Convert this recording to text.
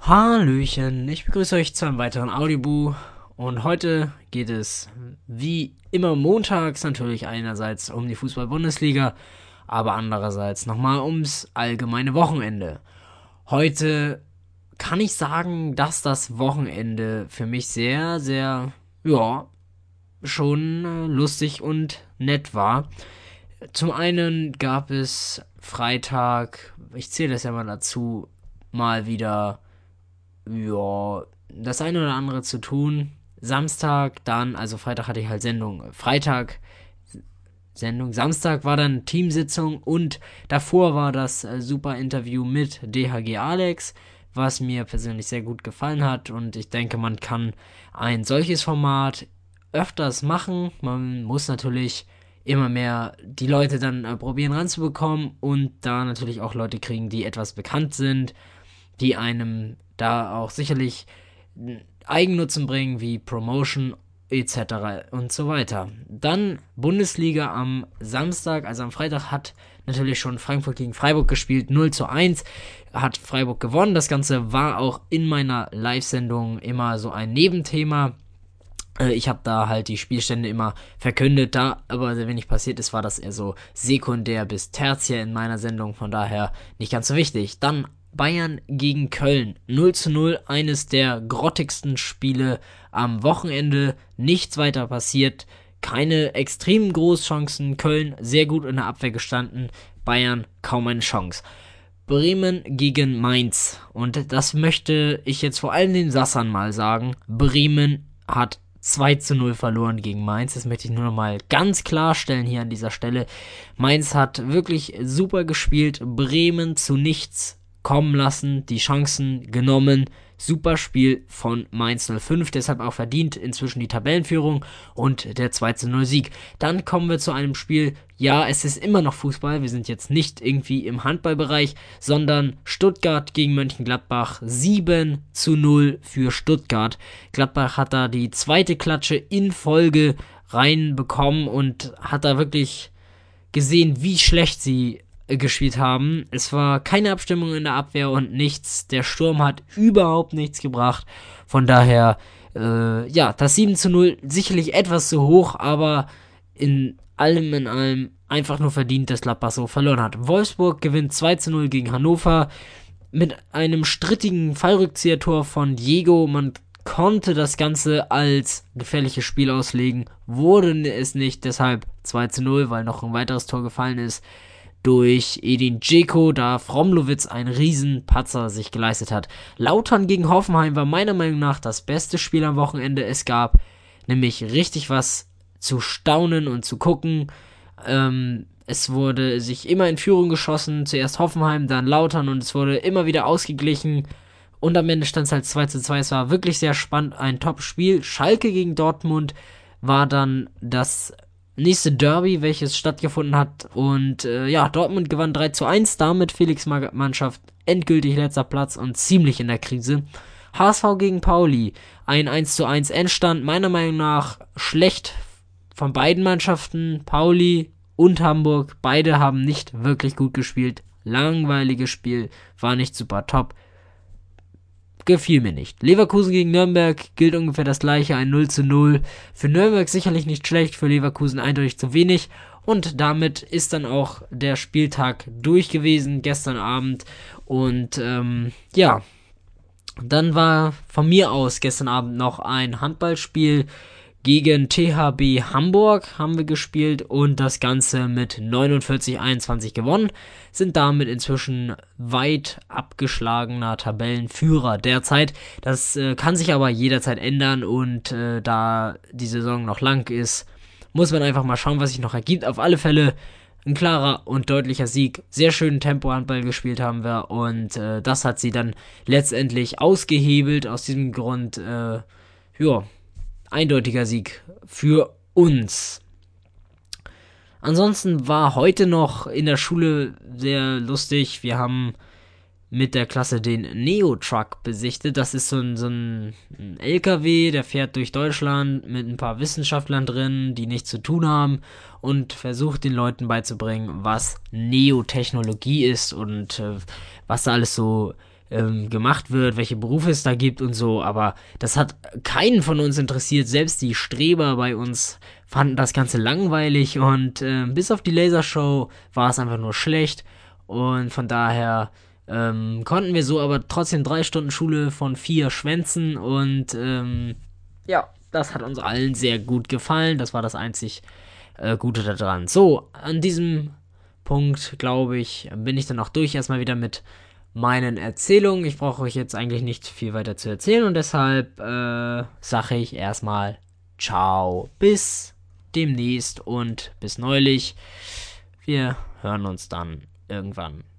Hallöchen, ich begrüße euch zu einem weiteren Audioboo und heute geht es wie immer montags natürlich einerseits um die Fußball-Bundesliga, aber andererseits nochmal ums allgemeine Wochenende. Heute kann ich sagen, dass das Wochenende für mich sehr, sehr, ja, schon lustig und nett war. Zum einen gab es Freitag, ich zähle das ja mal dazu, mal wieder das eine oder andere zu tun. Samstag dann, also Freitag hatte ich halt Sendung. Freitag Sendung. Samstag war dann Teamsitzung und davor war das super Interview mit DHG Alex, was mir persönlich sehr gut gefallen hat und ich denke, man kann ein solches Format öfters machen. Man muss natürlich immer mehr die Leute dann probieren ranzubekommen und da natürlich auch Leute kriegen, die etwas bekannt sind, die einem da auch sicherlich Eigennutzen bringen, wie Promotion etc. und so weiter. Dann Bundesliga am Samstag, also am Freitag hat natürlich schon Frankfurt gegen Freiburg gespielt, 0:1, hat Freiburg gewonnen. Das Ganze war auch in meiner Live-Sendung immer so ein Nebenthema. Ich habe da halt die Spielstände immer verkündet, da aber sehr wenig passiert ist, war das eher so sekundär bis tertiär in meiner Sendung, von daher nicht ganz so wichtig. Dann Bayern gegen Köln, 0:0, eines der grottigsten Spiele am Wochenende, nichts weiter passiert, keine extremen Großchancen, Köln sehr gut in der Abwehr gestanden, Bayern kaum eine Chance. Bremen gegen Mainz, und das möchte ich jetzt vor allem den Sassern mal sagen, Bremen hat 2:0 verloren gegen Mainz. Das möchte ich nur noch mal ganz klarstellen hier an dieser Stelle. Mainz hat wirklich super gespielt, Bremen zu nichts kommen lassen, die Chancen genommen. Super Spiel von Mainz 05, deshalb auch verdient inzwischen die Tabellenführung und der 2:0 Sieg. Dann kommen wir zu einem Spiel, ja, es ist immer noch Fußball, wir sind jetzt nicht irgendwie im Handballbereich, sondern Stuttgart gegen Mönchengladbach, 7:0 für Stuttgart. Gladbach hat da die zweite Klatsche in Folge reinbekommen und hat da wirklich gesehen, wie schlecht sie gespielt haben. Es war keine Abstimmung in der Abwehr und nichts. Der Sturm hat überhaupt nichts gebracht. Von daher, das 7:0 sicherlich etwas zu hoch, aber in allem einfach nur verdient, dass Gladbach so verloren hat. Wolfsburg gewinnt 2:0 gegen Hannover mit einem strittigen Fallrückzieher-Tor von Diego. Man konnte das Ganze als gefährliches Spiel auslegen, wurde es nicht, deshalb 2:0, weil noch ein weiteres Tor gefallen ist durch Edin Dzeko, da Fromlowitz einen Riesenpatzer sich geleistet hat. Lautern gegen Hoffenheim war meiner Meinung nach das beste Spiel am Wochenende. Es gab nämlich richtig was zu staunen und zu gucken. Es wurde sich immer in Führung geschossen. Zuerst Hoffenheim, dann Lautern und es wurde immer wieder ausgeglichen. Und am Ende stand es halt 2:2. Es war wirklich sehr spannend, ein Top-Spiel. Schalke gegen Dortmund war dann das nächste Derby, welches stattgefunden hat. Und Dortmund gewann 3:1, damit Felix Mannschaft endgültig letzter Platz und ziemlich in der Krise. HSV gegen Pauli, ein 1:1 Endstand, meiner Meinung nach schlecht von beiden Mannschaften. Pauli und Hamburg, beide haben nicht wirklich gut gespielt. Langweiliges Spiel, war nicht super top. Gefiel mir nicht. Leverkusen gegen Nürnberg gilt ungefähr das gleiche, ein 0:0. Für Nürnberg sicherlich nicht schlecht, für Leverkusen eindeutig zu wenig. Und damit ist dann auch der Spieltag durch gewesen, gestern Abend. Und dann war von mir aus gestern Abend noch ein Handballspiel gegen THB Hamburg haben wir gespielt und das Ganze mit 49:21 gewonnen, sind damit inzwischen weit abgeschlagener Tabellenführer derzeit. Das kann sich aber jederzeit ändern und da die Saison noch lang ist, muss man einfach mal schauen, was sich noch ergibt. Auf alle Fälle ein klarer und deutlicher Sieg. Sehr schönen Tempo-Handball gespielt haben wir und das hat sie dann letztendlich ausgehebelt. Aus diesem Grund, eindeutiger Sieg für uns. Ansonsten war heute noch in der Schule sehr lustig. Wir haben mit der Klasse den Neo-Truck besichtet. Das ist so ein LKW, der fährt durch Deutschland mit ein paar Wissenschaftlern drin, die nichts zu tun haben und versucht den Leuten beizubringen, was Neotechnologie ist und was da alles so gemacht wird, welche Berufe es da gibt und so, aber das hat keinen von uns interessiert, selbst die Streber bei uns fanden das Ganze langweilig und bis auf die Lasershow war es einfach nur schlecht und von daher konnten wir so aber trotzdem 3 Stunden Schule von 4 schwänzen und ja, das hat uns allen sehr gut gefallen, das war das einzig Gute daran. So, an diesem Punkt, glaube ich, bin ich dann auch durch erstmal wieder mit meinen Erzählungen. Ich brauche euch jetzt eigentlich nicht viel weiter zu erzählen und deshalb sage ich erstmal ciao, bis demnächst und bis neulich. Wir hören uns dann irgendwann